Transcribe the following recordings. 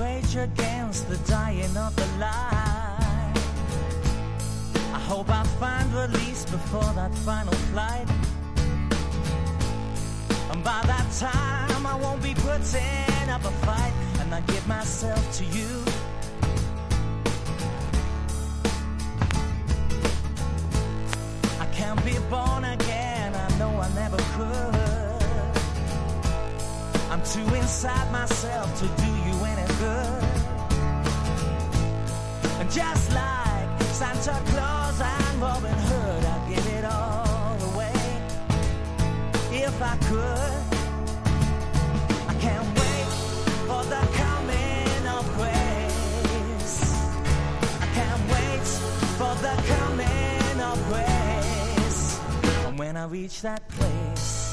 rage against the dying of the light. I hope I find release before that final flight. And by that time I won't be putting up a fight, and I give myself to you. I can't be born again, I know I never could. I'm too inside myself to do you any good. And just like Santa Claus and Robin Hood, I'd give it all away if I could. I can't wait for the coming of grace. I can't wait for the coming of grace. And when I reach that place,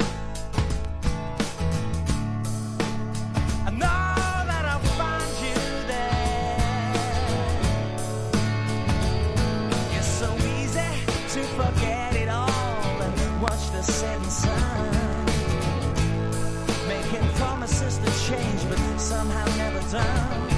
I know that I'll find you there. It's so easy to forget it all and watch the setting sun, making promises to change but somehow never done.